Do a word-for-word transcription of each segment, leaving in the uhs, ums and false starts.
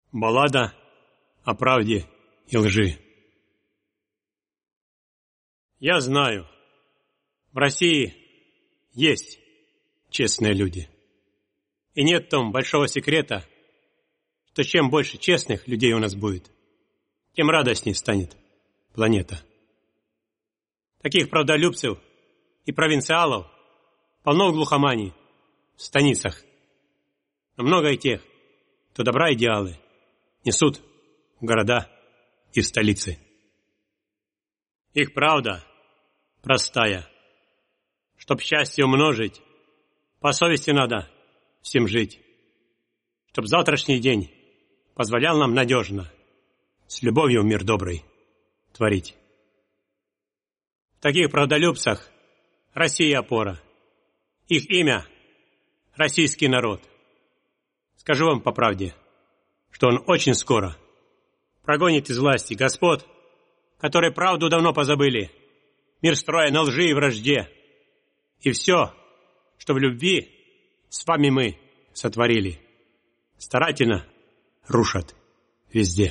Баллада о правде и лжи. Я знаю, в России есть честные люди. И нет в том большого секрета, что чем больше честных людей у нас будет, тем радостнее станет планета. Таких правдолюбцев и провинциалов полно в глухомании, в станицах. Но много и тех, кто добра идеалы несут в города и в столицы. Их правда простая. Чтоб счастье умножить, по совести надо всем жить. Чтоб завтрашний день позволял нам надежно с любовью мир добрый творить. В таких правдолюбцах Россия опора. Их имя — российский народ. Скажу вам по правде, что он очень скоро прогонит из власти господ, которые правду давно позабыли, мир строя на лжи и вражде. И все, что в любви с вами мы сотворили, старательно рушат везде.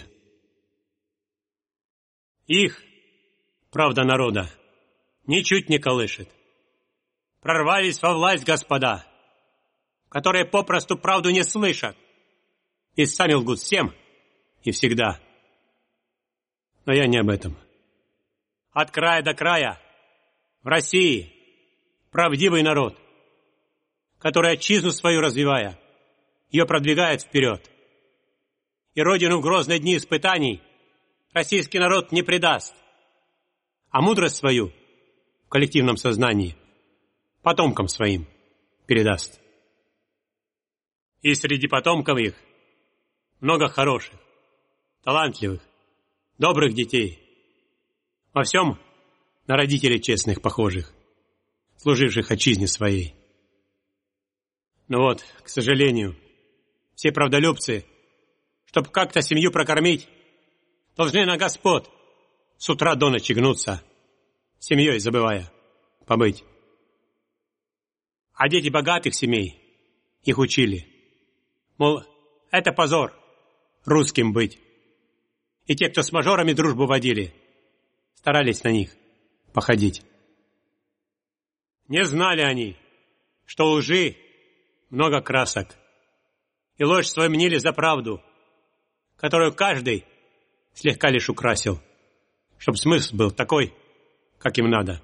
Их, правда народа, ничуть не колышет. Прорвались во власть господа, которые попросту правду не слышат и сами лгут всем и всегда. Но я не об этом. От края до края в России правдивый народ, который отчизну свою развивая, ее продвигает вперед. И родину в грозные дни испытаний российский народ не предаст, а мудрость свою в коллективном сознании потомкам своим передаст. И среди потомков их много хороших, талантливых, добрых детей, во всем на родителей честных похожих, служивших отчизне своей. Но вот, к сожалению, все правдолюбцы, чтоб как-то семью прокормить, должны на господ с утра до ночи гнуться, семьей забывая побыть. А дети богатых семей их учили, мол, это позор русским быть. И те, кто с мажорами дружбу водили, старались на них походить. Не знали они, что у лжи много красок, и ложь свою мнили за правду, которую каждый слегка лишь украсил, чтоб смысл был такой, как им надо.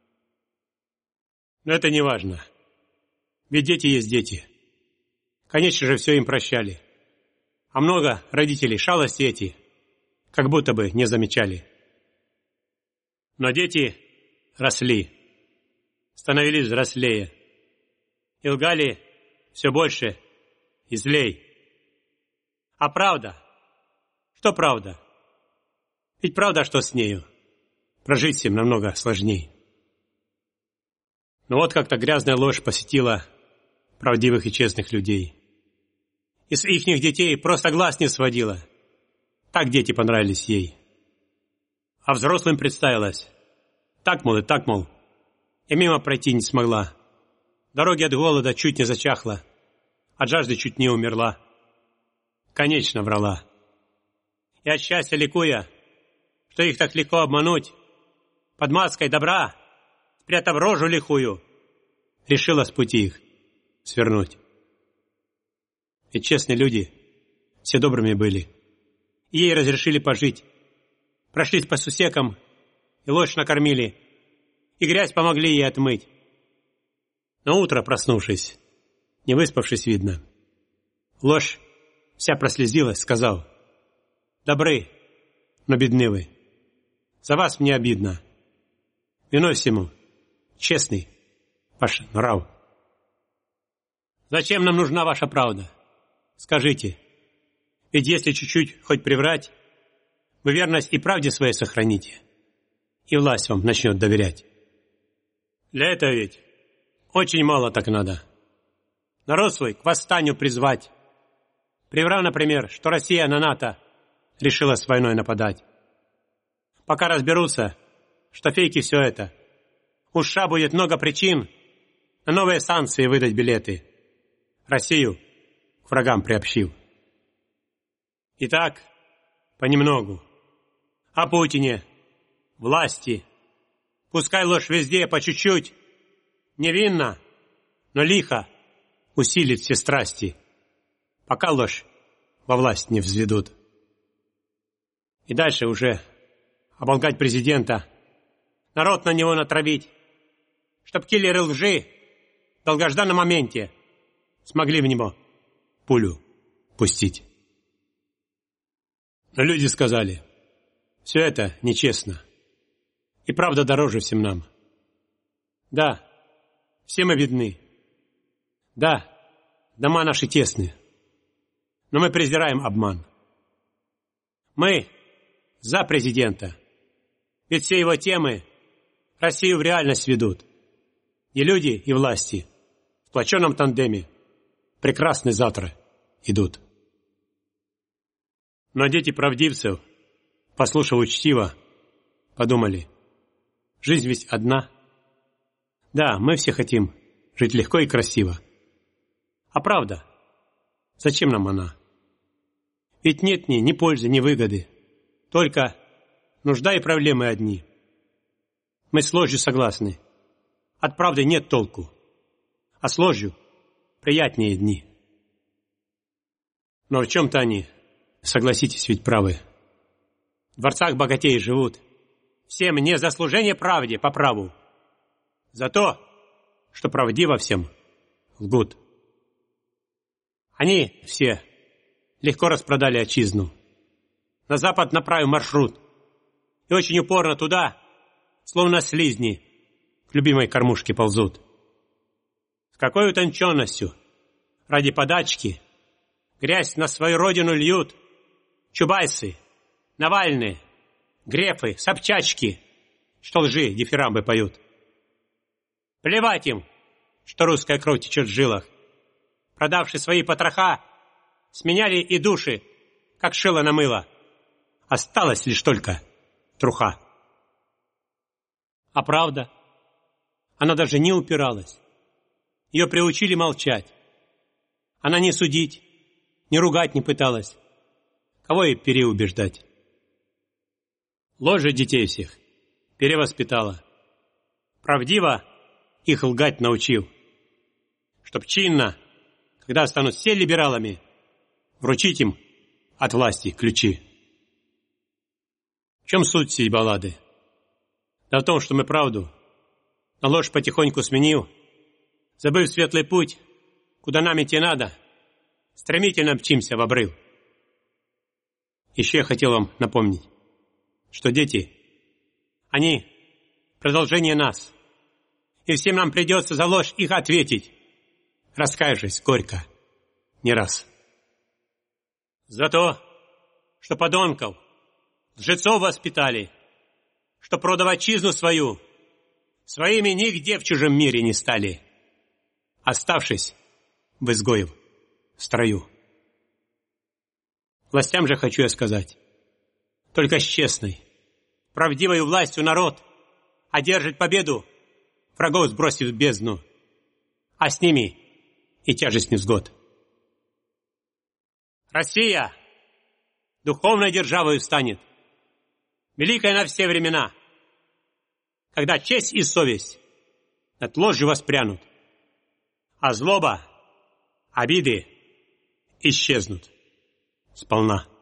Но это не важно, ведь дети есть дети. Конечно же, все им прощали. А много родителей шалости эти как будто бы не замечали. Но дети росли, становились взрослее и лгали все больше и злей. А правда? Что правда? Ведь правда, что с нею прожить всем намного сложней. Но вот как-то грязная ложь посетила правдивых и честных людей. И с ихних детей просто глаз не сводила. Так дети понравились ей. А взрослым представилось. Так, мол, и так, мол. И мимо пройти не смогла. Дороги от голода чуть не зачахла. От жажды чуть не умерла. Конечно, врала. И от счастья ликуя, что их так легко обмануть, под маской добра, спрятав рожу лихую, решила с пути их свернуть. Ведь честные люди все добрыми были, и ей разрешили пожить. Прошлись по сусекам, и ложь накормили, и грязь помогли ей отмыть. Но утро, проснувшись, не выспавшись, видно, ложь вся прослезилась, сказал: «Добры, но бедны вы. За вас мне обидно. Виной всему честный ваш нрав. Зачем нам нужна ваша правда? Скажите, ведь если чуть-чуть хоть приврать, вы верность и правде своей сохраните, и власть вам начнет доверять. Для этого ведь очень мало так надо. Народ свой к восстанию призвать, приврав, например, что Россия на НАТО решила с войной нападать. Пока разберутся, что фейки все это, у США будет много причин на новые санкции выдать билеты, Россию к врагам приобщив. И так, понемногу. О Путине, власти. Пускай ложь везде по чуть-чуть. Невинно, но лихо усилит все страсти, пока ложь во власть не взведут. И дальше уже оболгать президента, народ на него натравить, чтоб киллеры лжи в долгожданном моменте смогли в него пулю пустить. Но люди сказали, все это нечестно, и правда дороже всем нам. Да, все мы бедны. Да, дома наши тесны, но мы презираем обман. Мы за президента, ведь все его темы Россию в реальность ведут. И люди, и власти в сплоченном тандеме прекрасны завтра идут. Но дети правдивцев, послушав учтиво, подумали, жизнь ведь одна. Да, мы все хотим жить легко и красиво. А правда, зачем нам она? Ведь нет ни, ни пользы, ни выгоды. Только нужда и проблемы одни. Мы с ложью согласны. От правды нет толку. А с ложью приятнее дни. Но в чем-то они, согласитесь, ведь правы. В дворцах богатеи живут. Всем не за служение правде по праву. За то, что правдиво всем лгут. Они все легко распродали отчизну. На запад направив маршрут. И очень упорно туда, словно слизни, к любимой кормушке ползут. С какой утонченностью, ради подачки, грязь на свою родину льют чубайсы, Навальные, Грефы, Собчачки, что лжи дифирамбы поют. Плевать им, что русская кровь течет в жилах. Продавши свои потроха, сменяли и души, как шило на мыло. Осталась лишь только труха. А правда? Она даже не упиралась. Ее приучили молчать. Она не судить, не ругать не пыталась. Кого ей переубеждать? Ложь же детей всех перевоспитала. Правдиво их лгать научил. Чтоб чинно, когда станут все либералами, вручить им от власти ключи. В чем суть сей баллады? Да в том, что мы правду на ложь потихоньку сменил, забыв светлый путь, куда нам идти надо, стремительно мчимся в обрыв. Еще я хотел вам напомнить, что дети, они продолжение нас, и всем нам придется за ложь их ответить, раскаявшись горько не раз. За то, что подонков, лжецов воспитали, что продав отчизну свою, своими нигде в чужом мире не стали, оставшись в изгоев строю. Властям же хочу я сказать, только с честной, правдивой властью народ одержит победу, врагов сбросив в бездну, а с ними и тяжесть невзгод. Россия духовной державой станет, великой на все времена, когда честь и совесть над ложью воспрянут, а злоба, обиды исчезнут сполна.